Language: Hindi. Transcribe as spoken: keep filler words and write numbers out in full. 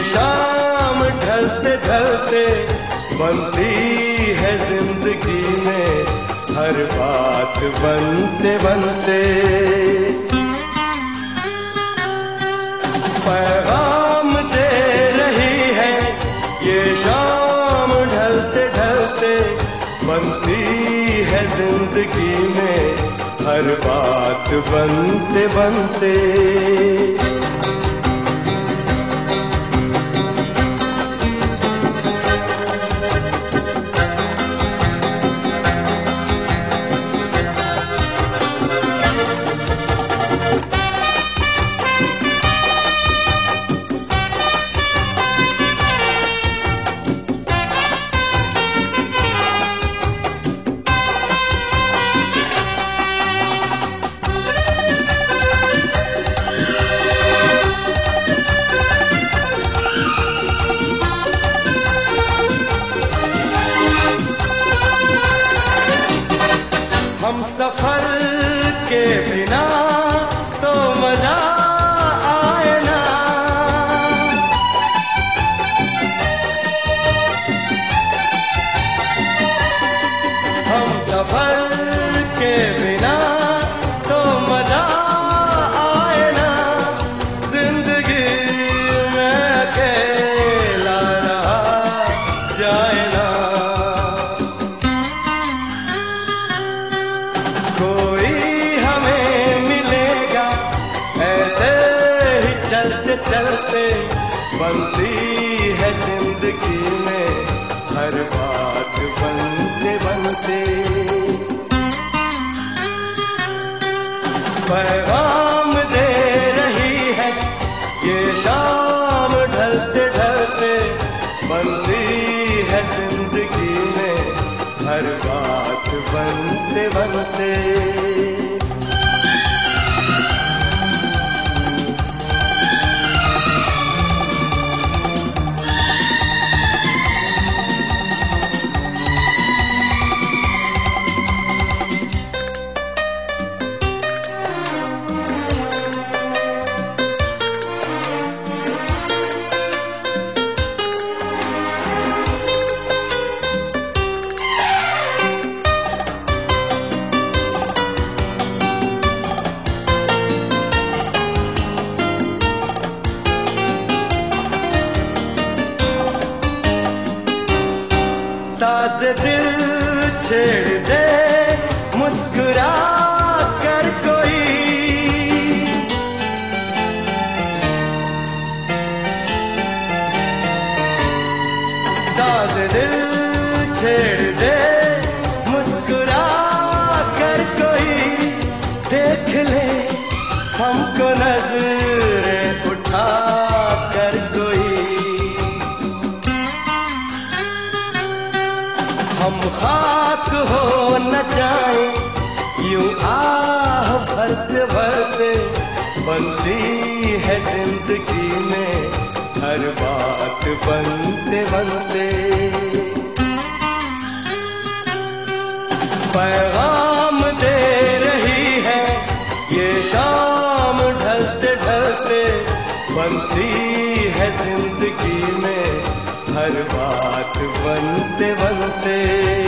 शाम ढलते ढलते बनती है जिंदगी में हर बात बनते बनते। पैगाम दे रही है ये शाम ढलते ढलते बनती है जिंदगी में हर बात बनते बनते। हम सफर के बिना तो मजा आए ना, हम सफर के बिना तो मजा आए ना, जिंदगी में अकेला रहा जाए ना। कोई हमें मिलेगा ऐसे ही चलते चलते बनती है जिंदगी में हर बात बनते बनते। पैगाम दे रही है ये शाम ढलते ढलते बनती है जिंदगी में हर बात बनते बनते। साज दिल छेड़ दे मुस्कुरा कर कोई, साज दिल छेड़ दे मुस्कुरा कर कोई, देख ले हमको नजरें उठा कर कोई। हम खाक हो न जाए यूं आह भरते भरते बनती है जिंदगी में हर बात बनते बनते। पैगाम दे रही है ये शाम ढलते ढलते बनती है जिंदगी में हर बात बनते बनते।